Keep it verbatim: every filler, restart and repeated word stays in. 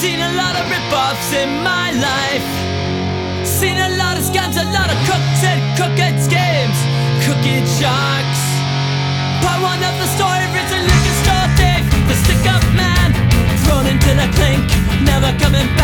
Seen a lot of rip-offs in my life. Seen a lot of scams, a lot of crooks and crooked schemes, crooked sharks. Part one of the story is a liquor store thief, the stick-up man thrown into the clink, never coming back.